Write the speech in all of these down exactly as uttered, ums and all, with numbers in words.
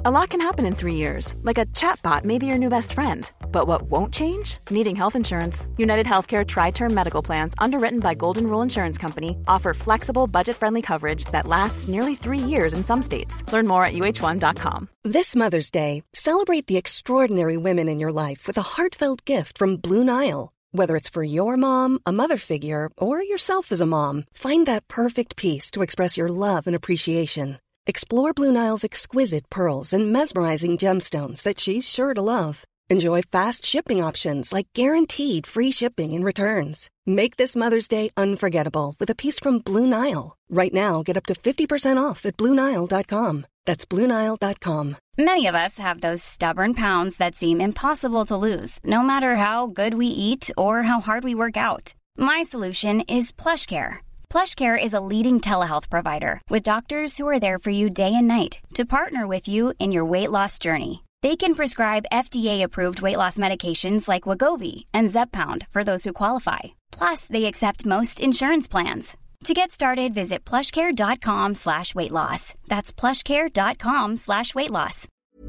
A lot can happen in three years, like a chatbot may be your new best friend. But what won't change? Needing health insurance. United Healthcare Tri-Term Medical Plans, underwritten by Golden Rule Insurance Company, offer flexible, budget-friendly coverage that lasts nearly three years in some states. Learn more at U H one dot com. This Mother's Day, celebrate the extraordinary women in your life with a heartfelt gift from Blue Nile. Whether it's for your mom, a mother figure, or yourself as a mom, find that perfect piece to express your love and appreciation. Explore Blue Nile's exquisite pearls and mesmerizing gemstones that she's sure to love. Enjoy fast shipping options like guaranteed free shipping and returns. Make this Mother's Day unforgettable with a piece from Blue Nile. Right now, get up to fifty percent off at Blue Nile dot com. That's Blue Nile dot com. Many of us have those stubborn pounds that seem impossible to lose, no matter how good we eat or how hard we work out. My solution is PlushCare. PlushCare is a leading telehealth provider with doctors who are there for you day and night to partner with you in your weight loss journey. They can prescribe F D A-approved weight loss medications like Wegovy and Zepbound for those who qualify. Plus, they accept most insurance plans. To get started, visit plushcare.com slash weight loss. That's plushcare.com slash weight loss.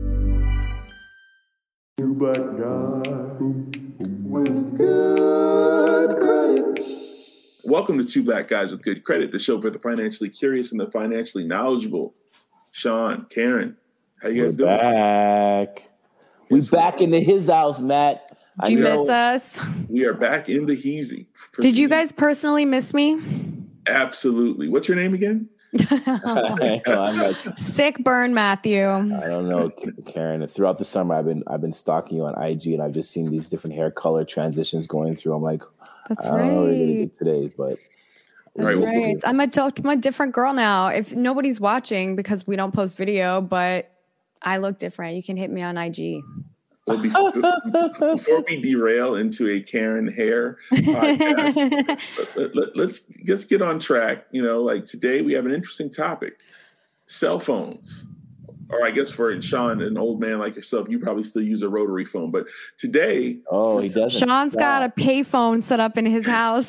You but God with good credit. Welcome to Two Black Guys with Good Credit, the show for the financially curious and the financially knowledgeable. Sean, Karen, how you guys We're doing? Back. We back into his house, Matt. Did you miss us? We are back in the Heezy. Did you guys personally miss me? Absolutely. What's your name again? I know, I'm like, Sick burn, Matthew. I don't know, Karen. Throughout the summer, I've been I've been stalking you on I G, and I've just seen these different hair color transitions going through. I'm like, That's I don't right. know what we're gonna get today, but That's right, right. I'm a, I'm a different girl now. If nobody's watching because we don't post video, but I look different. You can hit me on I G. Well, before, before we derail into a Karen hair podcast, let, let, let's let's get on track. You know, like today we have an interesting topic: cell phones. Or I guess for Sean, an old man like yourself, you probably still use a rotary phone. But today, oh, he doesn't. Sean's stop. got a payphone set up in his house.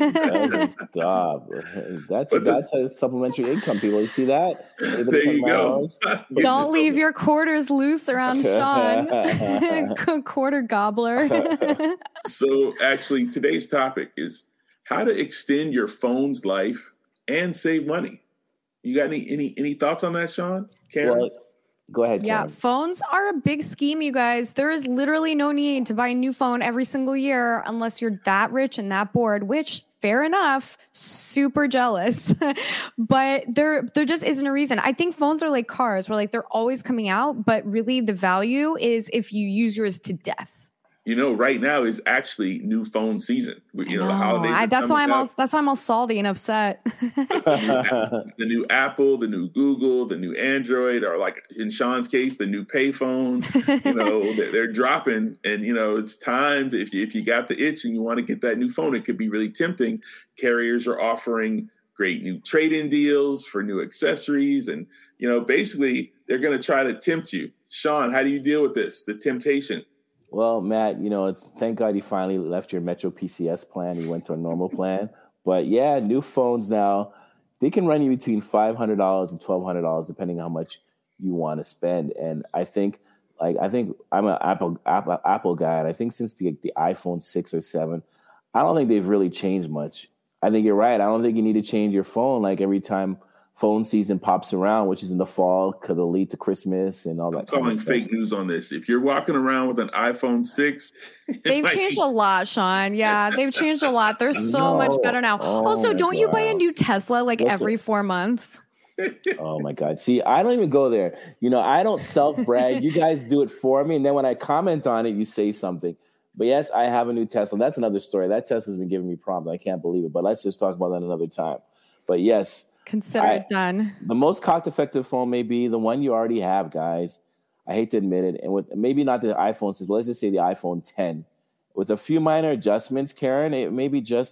Stop. That's But the- that's a supplementary income. People, you see that? there you go. Don't leave your quarters loose around Sean. Quarter gobbler. So actually, today's topic is how to extend your phone's life and save money. You got any any any thoughts on that, Sean? Karen? Well, go ahead, Yeah, Karen. phones are a big scheme, you guys. There is literally no need to buy a new phone every single year unless you're that rich and that bored, which fair enough, super jealous. But there there just isn't a reason. I think phones are like cars where like they're always coming out, but really the value is if you use yours to death. You know, right now is actually new phone season. You know, the holidays. I, are that's why I'm coming all up. that's why I'm all salty and upset. The new Apple, the new Google, the new Android, or like in Sean's case, the new payphone. You know, they're, they're dropping, and you know it's time to, if you if you got the itch and you want to get that new phone, it could be really tempting. Carriers are offering great new trade-in deals for new accessories, and you know, basically they're going to try to tempt you. Sean, how do you deal with this? The temptation. Well, Matt, you know, it's thank God you finally left your Metro P C S plan. You went to a normal plan. But yeah, new phones now, they can run you between five hundred dollars and twelve hundred dollars, depending on how much you want to spend. And I think, like, I think I'm an Apple Apple, Apple guy, and I think since the, the iPhone six or seven, I don't think they've really changed much. I think you're right. I don't think you need to change your phone like every time phone season pops around, which is in the fall, could lead to Christmas and all that. I'm calling kind of fake news on this. If you're walking around with an iPhone six, They've changed a lot, Sean. Yeah, they've changed a lot. They're so No. much better now. Oh also, my don't you buy a God. new Tesla like Listen. every four months? Oh my God. See, I don't even go there. You know, I don't self-brag. You guys do it for me. And then when I comment on it, you say something. But yes, I have a new Tesla. That's another story. That Tesla's been giving me problems. I can't believe it. But let's just talk about that another time. But yes, Consider I- it done. the most cost-effective phone may be the one you already have, guys. I hate to admit it. And with maybe not the iPhone six, but let's just say the iPhone ten. With a few minor adjustments, Karen, it may be just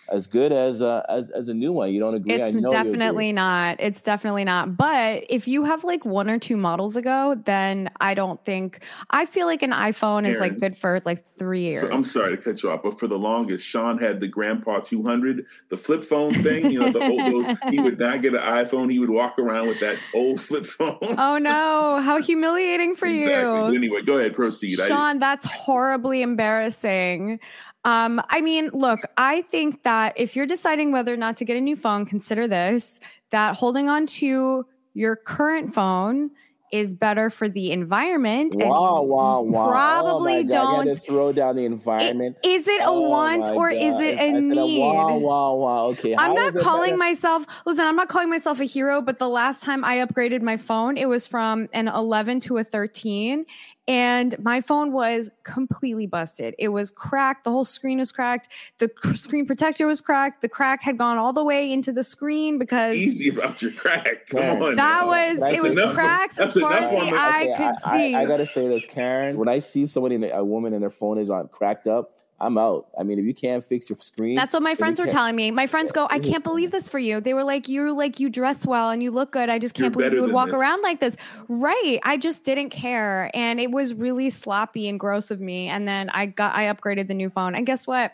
as good as uh, as as a new one. You don't agree? It's I know definitely not. It's definitely not. But if you have like one or two models ago, then I don't think I feel like an iPhone is like Aaron, good for like three years. For, I'm sorry to cut you off, but for the longest, Sean had the Grandpa two hundred, the flip phone thing. You know, the old those. He would not get an iPhone. He would walk around with that old flip phone. Oh no! How humiliating for exactly. you. Anyway, go ahead, proceed. Sean, that's horribly embarrassing. Um, I mean, look, I think that if you're deciding whether or not to get a new phone, consider this, that holding on to your current phone is better for the environment. Wow, wow, wow. Probably oh my God. don't. You had to throw down the environment. It, is it a oh want or God. is it a I need? A wow, wow, wow. Okay. I'm How not is calling better? myself, listen, I'm not calling myself a hero, but the last time I upgraded my phone, it was from an eleven to a thirteen. And my phone was completely busted. It was cracked. The whole screen was cracked. The cr- screen protector was cracked. The crack had gone all the way into the screen because easy about your crack. Come Karen, on. that now. was That's it was enough. cracks That's as far enough as on the the- eye Okay, could I, see. I, I gotta say this, Karen. When I see somebody, a woman, and their phone is on cracked up, I'm out. I mean, if you can't fix your screen, That's what my then friends you were can't- telling me. My friends go, I can't believe this for you. They were like, you're like, you dress well and you look good. I just can't You're believe better you would than walk this. around like this. Right. I just didn't care. And it was really sloppy and gross of me. And then I got, I upgraded the new phone. And guess what?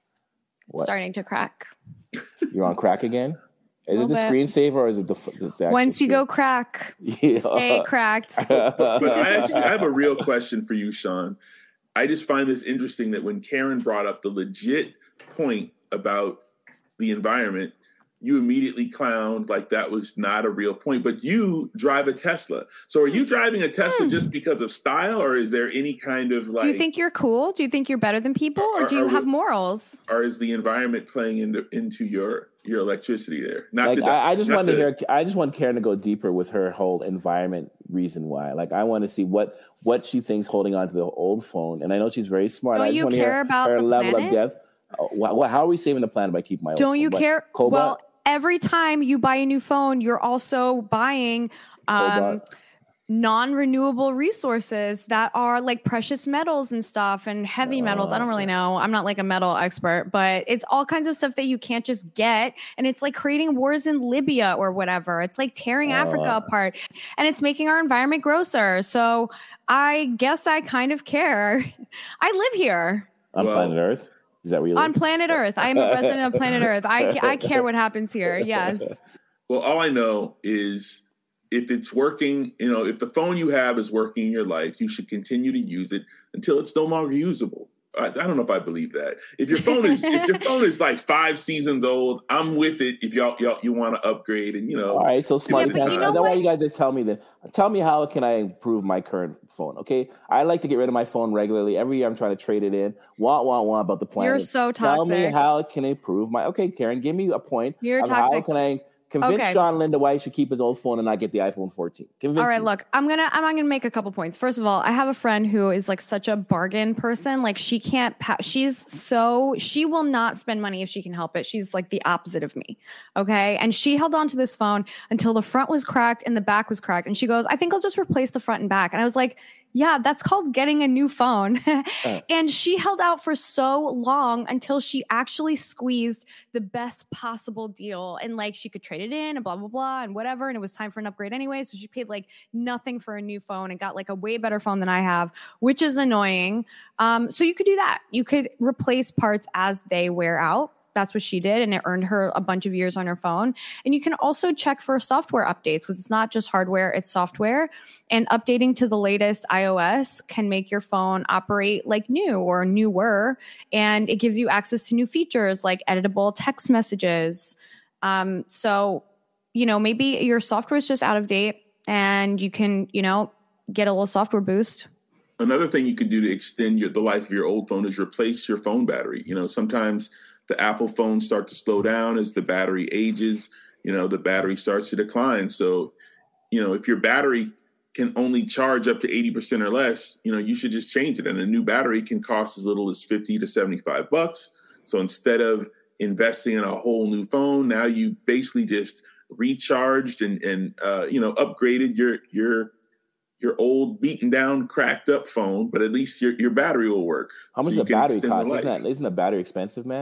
It's What? starting to crack. You're on crack again? Is it Little the bit. screensaver or is it the, the actual Once you screen? go crack, Yeah. stay cracked. But I actually I have a real question for you, Sean. I just find this interesting that when Karen brought up the legit point about the environment, you immediately clowned like that was not a real point. But you drive a Tesla. So are you driving a Tesla Hmm. just because of style, or is there any kind of like Do you think you're cool? Do you think you're better than people? Or Are- do you are have we- morals? or is the environment playing into into your your electricity there? Not Like to, I, I just not want to hear. I just want Karen to go deeper with her whole environment reason why. Like I want to see what what she thinks holding on to the old phone. And I know she's very smart. Don't I just you want to care hear about her the level planet? of depth. Oh, wha- wha- how are we saving the planet by keeping my old Don't phone? you What, care? Cobalt? Well, every time you buy a new phone, you're also buying um, Cobalt? non-renewable resources that are like precious metals and stuff and heavy metals. I don't really know. I'm not like a metal expert, but it's all kinds of stuff that you can't just get. And it's like creating wars in Libya or whatever. It's like tearing Africa Uh. apart and it's making our environment grosser. So I guess I kind of care. I live here. on Well- planet Earth. Is that where you live? On planet Earth. I am a resident of planet Earth. I, I care what happens here. Yes. Well, all I know is if it's working, you know, if the phone you have is working in your life, you should continue to use it until it's no longer usable. I, I don't know if I believe that. If your phone is if your phone is like five seasons old, I'm with it. If y'all, y'all you want to upgrade, and you know, All right, so smart Yeah, but pants. you I know don't want what? you guys to tell me that. Tell me how can I improve my current phone? Okay, I like to get rid of my phone regularly. Every year I'm trying to trade it in. Want, want, want about the planet. You're so Tell me toxic. how can I improve my. Okay, Karen, give me a point. You're of How toxic. can I convince Okay. Sean Linda why he should keep his old phone and not get the iPhone fourteen? Convince All right, me. look, I'm gonna I'm gonna make a couple points. First of all, I have a friend who is like such a bargain person. Like she can't. Pa- she's so she will not spend money if she can help it. She's like the opposite of me. Okay, and she held on to this phone until the front was cracked and the back was cracked, and she goes, "I think I'll just replace the front and back." And I was like, yeah, that's called getting a new phone. And she held out for so long until she actually squeezed the best possible deal. And like she could trade it in and blah, blah, blah, and whatever. And it was time for an upgrade anyway. So she paid like nothing for a new phone and got like a way better phone than I have, which is annoying. Um, so you could do that. You could replace parts as they wear out. That's what she did, and it earned her a bunch of years on her phone. And you can also check for software updates because it's not just hardware, it's software. And updating to the latest iOS can make your phone operate like new or newer. And it gives you access to new features like editable text messages. Um, so, you know, maybe your software is just out of date and you can, you know, get a little software boost. Another thing you could do to extend your, the life of your old phone is replace your phone battery. You know, sometimes the Apple phones start to slow down as the battery ages. You know, the battery starts to decline. So, you know, if your battery can only charge up to eighty percent or less, you know, you should just change it. And a new battery can cost as little as fifty to seventy-five bucks. So instead of investing in a whole new phone, now you basically just recharged and, and uh, you know, upgraded your, your, your old beaten down, cracked up phone, but at least your, your battery will work. How much So does you a can battery extend the cost? life. Isn't that isn't a battery expensive, Matt?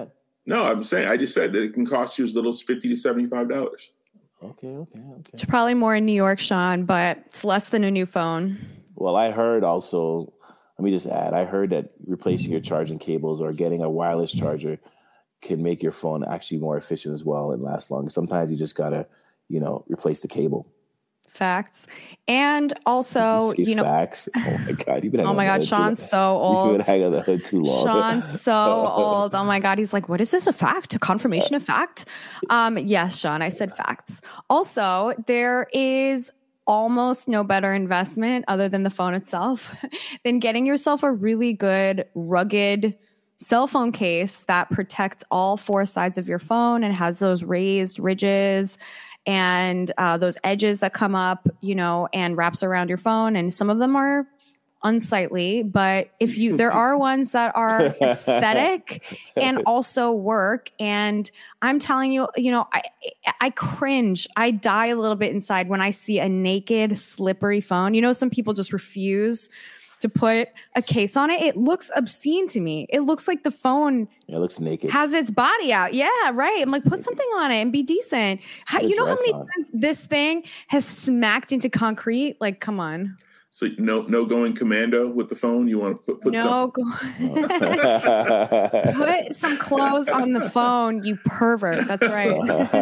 No, I'm saying I just said that it can cost you as little as fifty to seventy-five dollars. Okay, okay, okay. It's probably more in New York, Sean, but it's less than a new phone. Well, I heard also, let me just add, I heard that replacing your charging cables or getting a wireless charger can make your phone actually more efficient as well and last longer. Sometimes you just got to, you know, replace the cable. Facts. And also, you, you know, facts. Oh my God. You've been oh my God. Sean's so old. You've been hanging on the hood too long. Sean's so old. Oh my God. He's like, what is this? A fact? A confirmation of fact? Um, yes, Sean, I said facts. Also, there is almost no better investment other than the phone itself than getting yourself a really good, rugged cell phone case that protects all four sides of your phone and has those raised ridges and uh, those edges that come up, you know, and wraps around your phone. And some of them are unsightly, but if you, there are ones that are aesthetic and also work. And I'm telling you, you know, I, I cringe. I die a little bit inside when I see a naked, slippery phone. You know, some people just refuse to put a case on it. It looks obscene to me. It looks like the phone it looks naked. Has its body out. Yeah, right. I'm like, put something on it and be decent. How, you know how many on. times this thing has smacked into concrete? Like, come on. So no, no going commando with the phone. You want to put, put no. Go- put some clothes on the phone, you pervert. That's right.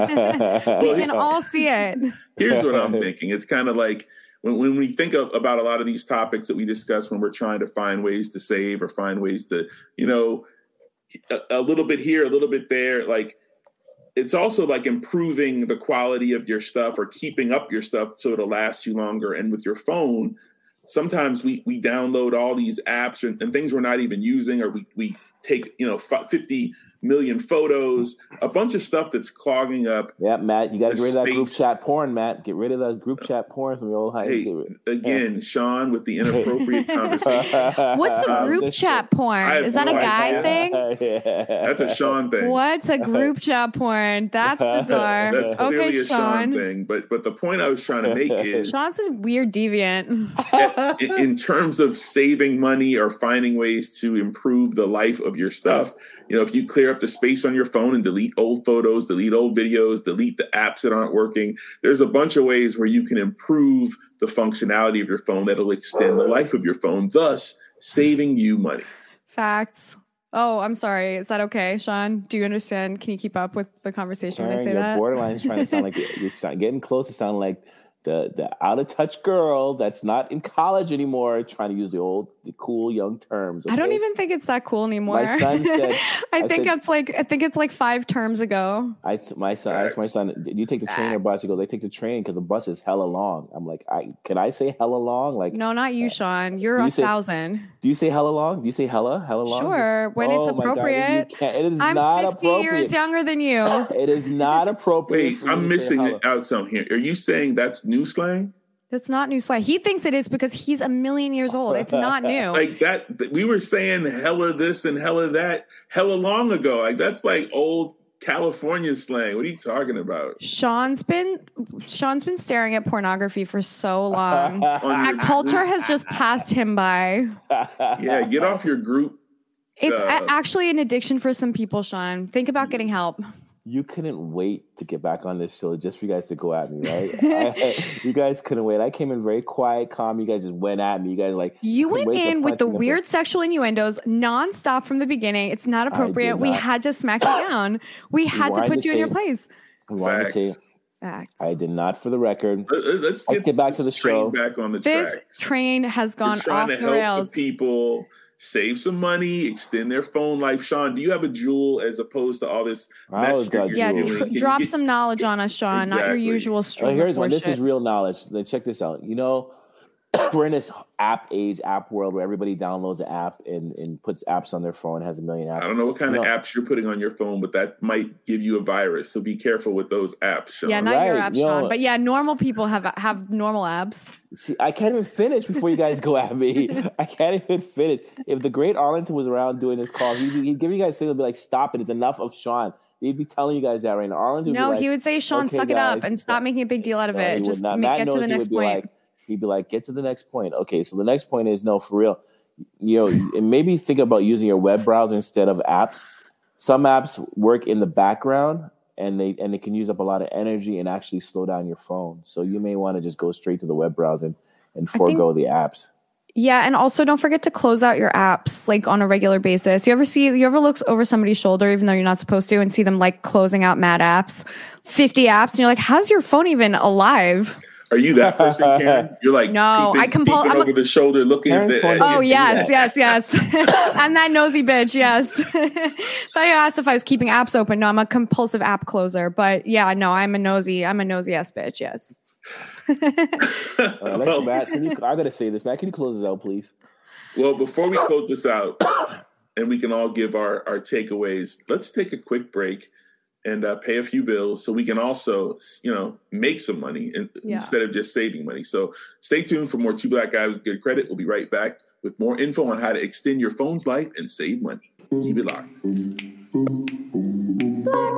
We can all see it. Here's what I'm thinking. It's kind of like when when we think of, about a lot of these topics that we discuss when we're trying to find ways to save or find ways to, you know, a, a little bit here, a little bit there, like. It's also like improving the quality of your stuff or keeping up your stuff so it'll last you longer. And with your phone, sometimes we we download all these apps and, and things we're not even using, or we we take, you know, fifty million photos, a bunch of stuff that's clogging up. Yeah, Matt, you got to get rid of that group chat porn, Matt. Get rid of those group chat porn from your old high school. Hey, again, yeah. Sean with the inappropriate conversation. What's a group um, chat porn? Is that no a guy idea. thing? Yeah. That's a Sean thing. What's a group chat porn? That's bizarre. That's, that's clearly okay, a Sean. Sean thing. But but the point I was trying to make is Sean's a weird deviant. in, in terms of saving money or finding ways to improve the life of your stuff, you know, if you clear up the space on your phone and delete old photos, delete old videos, delete the apps that aren't working, there's a bunch of ways where you can improve the functionality of your phone that'll extend the life of your phone, thus saving you money. Facts. Oh, I'm sorry. Is that okay, Sean? Do you understand? Can you keep up with the conversation Karen, when I say your that? Borderline is trying to sound like you're getting close to sound like the the out of touch girl that's not in college anymore, trying to use the old, the cool young terms. Okay? I don't even think it's that cool anymore. My son said, I, I think said, it's like I think it's like five terms ago. I my son, I asked my son, "Did you take the train or bus?" He goes, "I take the train because the bus is hella long." I'm like, "I can I say hella long?" Like, no, not you, Sean. You're a you say, thousand. Do you say hella long? Do you say hella hella long? Sure, when oh it's appropriate. God, it is I'm not fifty appropriate. years younger than you. It is not appropriate. Wait, I'm missing out some here. Are you saying that's new slang? That's not new slang. He thinks it is because he's a million years old. It's not new. Like that, we were saying hella this and hella that hella long ago. Like that's like old California slang. What are you talking about? Sean's been Sean's been staring at pornography for so long. That culture has just passed him by. Yeah, get off your group. It's uh, a- actually an addiction for some people, Sean. Think about getting help. You couldn't wait to get back on this show just for you guys to go at me, right? I, you guys couldn't wait. I came in very quiet, calm. You guys just went at me. You guys like you went in with the weird sexual innuendos nonstop from the beginning. It's not appropriate. We had to smack you down. We had to put you in your place. Facts. Facts. I did not, for the record. Let's get, Let's get back to the show. Back on the this tracks. train has gone off to the help rails. The people save some money, extend their phone life. Sean, do you have a jewel as opposed to all this mess yeah, tr- drop get... some knowledge on us, Sean. Exactly. Not your usual stream. Oh, here's one. This is real knowledge. Then check this out. You know, we're in this app age, app world where everybody downloads an app and, and puts apps on their phone, has a million apps. I don't know what kind you of know, apps you're putting on your phone, but that might give you a virus. So be careful with those apps, Sean. Yeah, not right. your app, you Sean. know, but yeah, normal people have have normal apps. See, I can't even finish before you guys go at me. I can't even finish. If the great Arlington was around doing this call, he'd, he'd give you guys a signal, be like, stop it. It's enough of Sean. He'd be telling you guys that right now. Arlington would No, be like, he would say, Sean, okay, suck it guys, up and stop making a big deal out of no, it. Just not. make, get to the next point. Like, he'd be like, get to the next point. Okay, so the next point is, no, for real. You know, and maybe think about using your web browser instead of apps. some apps work in the background and they and they can use up a lot of energy and actually slow down your phone. So you may want to just go straight to the web browser and, and forego think, the apps. Yeah, and also don't forget to close out your apps like on a regular basis. You ever see you ever look over somebody's shoulder even though you're not supposed to and see them like closing out mad apps, fifty apps, and you're like, how's your phone even alive? Are you that person, Karen? You're like no, peeping, I compul- peeping over the shoulder, looking Karen's at the. Oh yes, yes, yes. I'm that nosy bitch. Yes. Thought you asked if I was keeping apps open. No, I'm a compulsive app closer. But yeah, no, I'm a nosy. I'm a nosy ass bitch. Yes. uh, well, Matt, can you, I gotta say this, Matt. Can you close this out, please? Well, before we close this out, and we can all give our our takeaways, let's take a quick break and uh, pay a few bills so we can also, you know, make some money in, yeah. instead of just saving money. So stay tuned for more Two Black Guys with Good Credit. We'll be right back with more info on how to extend your phone's life and save money. Keep it locked. Black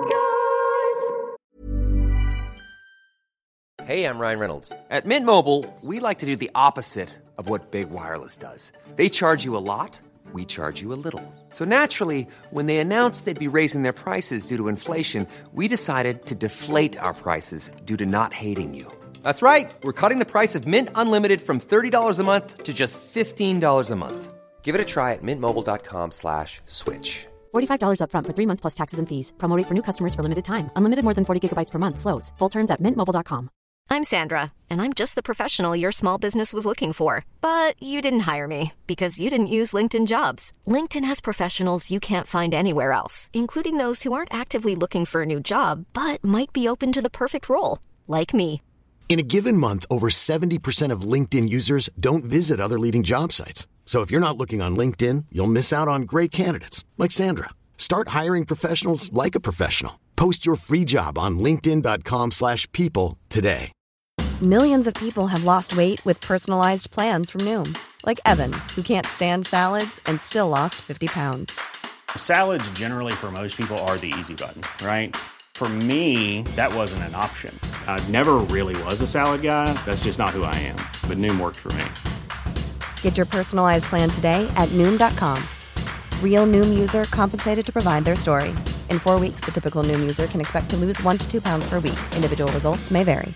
Guys. Hey, I'm Ryan Reynolds. At Mint Mobile, we like to do the opposite of what Big Wireless does. They charge you a lot. We charge you a little. So naturally, when they announced they'd be raising their prices due to inflation, we decided to deflate our prices due to not hating you. That's right. We're cutting the price of Mint Unlimited from thirty dollars a month to just fifteen dollars a month. Give it a try at mintmobile.com slash switch. forty-five dollars up front for three months plus taxes and fees. Promo rate for new customers for limited time. Unlimited more than forty gigabytes per month. Slows full terms at mint mobile dot com. I'm Sandra, and I'm just the professional your small business was looking for. But you didn't hire me because you didn't use LinkedIn Jobs. LinkedIn has professionals you can't find anywhere else, including those who aren't actively looking for a new job, but might be open to the perfect role, like me. In a given month, over seventy percent of LinkedIn users don't visit other leading job sites. So if you're not looking on LinkedIn, you'll miss out on great candidates, like Sandra. Start hiring professionals like a professional. Post your free job on linkedin.com slash people today. Millions of people have lost weight with personalized plans from Noom. Like Evan, who can't stand salads and still lost fifty pounds. Salads generally for most people are the easy button, right? For me, that wasn't an option. I never really was a salad guy. That's just not who I am. But Noom worked for me. Get your personalized plan today at Noom dot com. Real Noom user compensated to provide their story. In four weeks, the typical Noom user can expect to lose one to two pounds per week. Individual results may vary.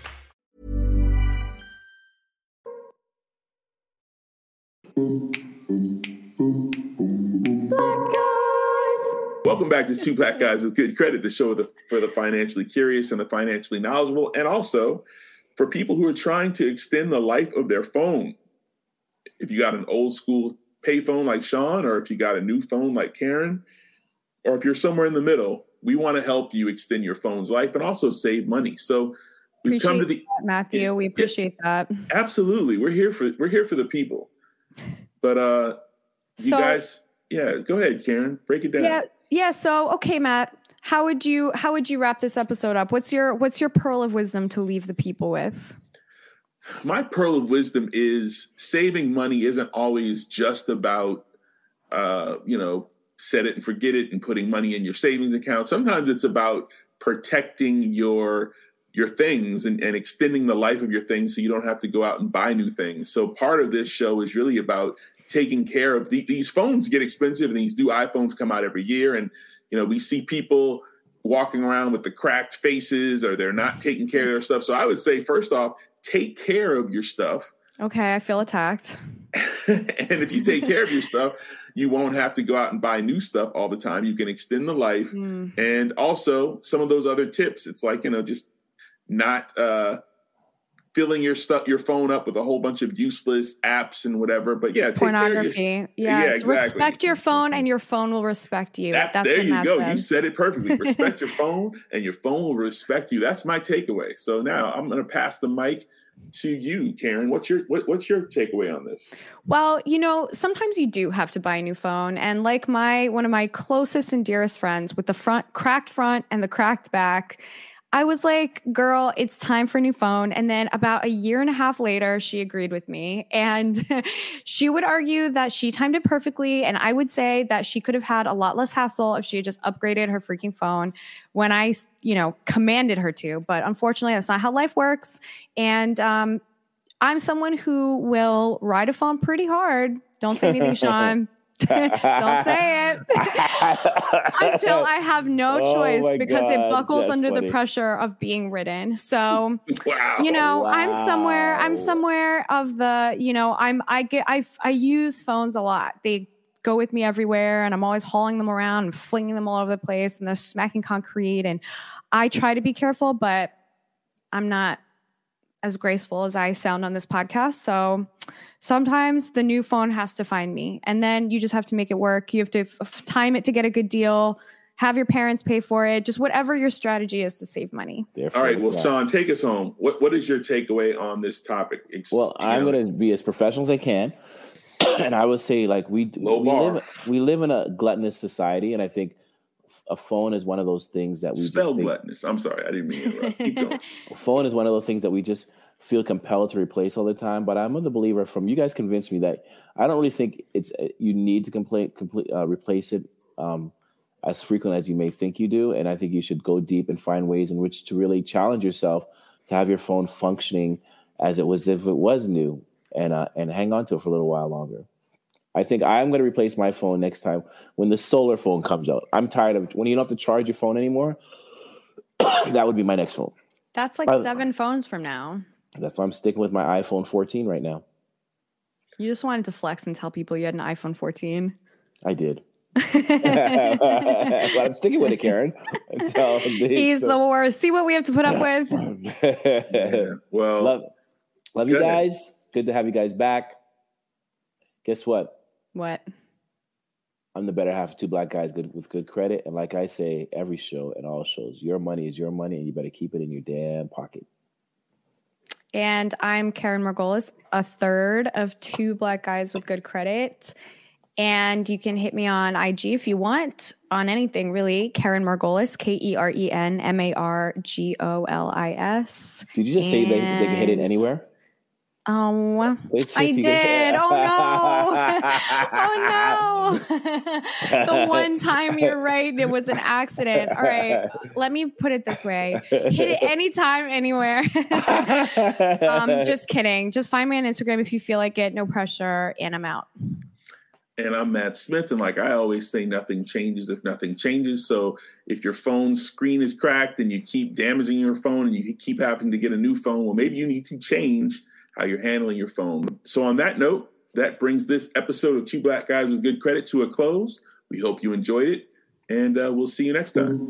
Welcome back to Two Black Guys with Good Credit, the show the, for the financially curious and the financially knowledgeable, and also for people who are trying to extend the life of their phone. If you got an old school payphone like Sean, or if you got a new phone like Karen, or if you're somewhere in the middle, we want to help you extend your phone's life and also save money. So we've appreciate come to the that, Matthew. Yeah, we appreciate yeah, that. Absolutely, we're here for we're here for the people. But uh, you so, guys, yeah, go ahead, Karen, break it down. Yeah, yeah. So okay, Matt, how would you how would you wrap this episode up? What's your what's your pearl of wisdom to leave the people with? My pearl of wisdom is saving money isn't always just about, uh, you know, set it and forget it and putting money in your savings account. Sometimes it's about protecting your your things and, and extending the life of your things so you don't have to go out and buy new things. So part of this show is really about taking care of the, these phones get expensive and these new iPhones come out every year. And, you know, we see people walking around with the cracked faces or they're not taking care of their stuff. So I would say, first off, take care of your stuff. Okay, I feel attacked. And if you take care of your stuff, you won't have to go out and buy new stuff all the time. You can extend the life. Mm. And also some of those other tips, it's like, you know, just not uh, filling your stuff, your phone up with a whole bunch of useless apps and whatever. But yeah, take pornography. Care of your, yes. Yeah, exactly. Respect your phone and your phone will respect you. That's, That's there you go. Said. You said it perfectly. Respect your phone and your phone will respect you. That's my takeaway. So now I'm going to pass the mic to you, Karen. What's your what, what's your takeaway on this? Well, you know, sometimes you do have to buy a new phone. And like my one of my closest and dearest friends with the front cracked front and the cracked back, I was like, girl, it's time for a new phone. And then about a year and a half later, she agreed with me. And she would argue that she timed it perfectly. And I would say that she could have had a lot less hassle if she had just upgraded her freaking phone when I, you know, commanded her to. But unfortunately, that's not how life works. And um, I'm someone who will ride a phone pretty hard. Don't say anything, Sean. Don't say it. Until I have no Oh choice my because God, it buckles that's under funny. the pressure of being ridden. So, Wow. you know, I'm somewhere, I'm Wow. somewhere of the, you know, I'm, I get, I, I use phones a lot. They go with me everywhere and I'm always hauling them around and flinging them all over the place and they're smacking concrete. And I try to be careful, but I'm not as graceful as I sound on this podcast. So sometimes the new phone has to find me and then you just have to make it work. You have to f- time it to get a good deal, have your parents pay for it, just whatever your strategy is to save money. All right. Well, Sean, take us home. What What is your takeaway on this topic? Ex- Well, I'm know, going to be as professional as I can. And I would say, like, we, Low we, bar. live, we live in a gluttonous society. And I think a phone is one of those things that we Spell just think, gluttonous. I'm sorry. I didn't mean to interrupt. Keep going. a phone is one of those things that we just feel compelled to replace all the time. But I'm of the believer from you guys convinced me that I don't really think it's you need to complete, complete, uh, replace it um, as frequently as you may think you do. And I think you should go deep and find ways in which to really challenge yourself to have your phone functioning as it was if it was new and uh, and hang on to it for a little while longer. I think I'm going to replace my phone next time when the solar phone comes out. I'm tired of when you don't have to charge your phone anymore. That would be my next phone. That's like I- seven phones from now. That's why I'm sticking with my iPhone fourteen right now. You just wanted to flex and tell people you had an iPhone fourteen. I did. But I'm sticking with it, Karen. Until the- He's the worst. See what we have to put up with. Yeah. Well, love, love you Good. guys. Good to have you guys back. Guess what? What? I'm the better half of two black guys good with good credit. And like I say, every show and all shows, your money is your money and you better keep it in your damn pocket. And I'm Karen Margolis, a third of two black guys with good credit. And you can hit me on I G if you want on anything, really. Karen Margolis, K E R E N M A R G O L I S. Did you just say they, they can hit it anywhere? Oh, Let's I see if you did. can- Oh, no. Oh, no. The one time you're right, it was an accident. All right. Let me put it this way. Hit it anytime, anywhere. um, just kidding. Just find me on Instagram if you feel like it. No pressure. And I'm out. and I'm Matt Smith. And like I always say, nothing changes if nothing changes. So if your phone's screen is cracked and you keep damaging your phone and you keep having to get a new phone, well, maybe you need to change how you're handling your phone. So on that note, that brings this episode of Two Black Guys with Good Credit to a close. We hope you enjoyed it, and uh, we'll see you next time.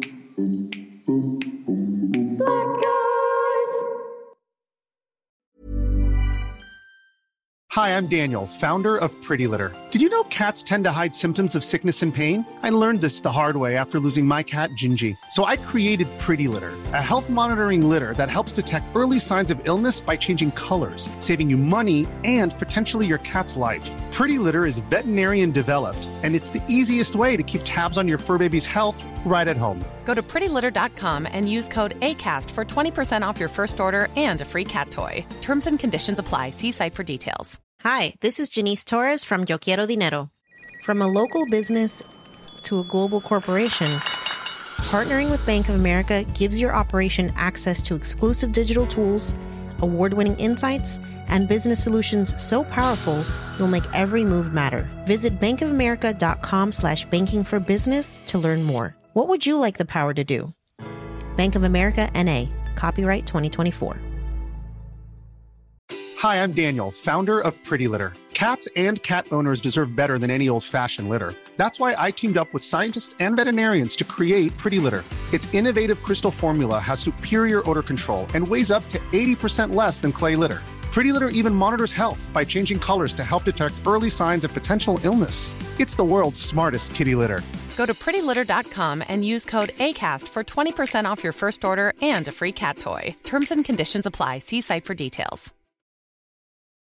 Hi, I'm Daniel, founder of Pretty Litter. Did you know cats tend to hide symptoms of sickness and pain? I learned this the hard way after losing my cat, Gingy. So I created Pretty Litter, a health monitoring litter that helps detect early signs of illness by changing colors, saving you money and potentially your cat's life. Pretty Litter is veterinarian developed, and it's the easiest way to keep tabs on your fur baby's health right at home. Go to pretty litter dot com and use code ACAST for twenty percent off your first order and a free cat toy. Terms and conditions apply. See site for details. Hi, this is Janice Torres from Yo Quiero Dinero. From a local business to a global corporation, partnering with Bank of America gives your operation access to exclusive digital tools, award-winning insights, and business solutions so powerful you'll make every move matter. Visit bankofamerica.com slash banking for business to learn more. What would you like the power to do? Bank of America, N A. Copyright twenty twenty-four. Hi, I'm Daniel, founder of Pretty Litter. Cats and cat owners deserve better than any old-fashioned litter. That's why I teamed up with scientists and veterinarians to create Pretty Litter. Its innovative crystal formula has superior odor control and weighs up to eighty percent less than clay litter. Pretty Litter even monitors health by changing colors to help detect early signs of potential illness. It's the world's smartest kitty litter. Go to pretty litter dot com and use code ACAST for twenty percent off your first order and a free cat toy. Terms and conditions apply. See site for details.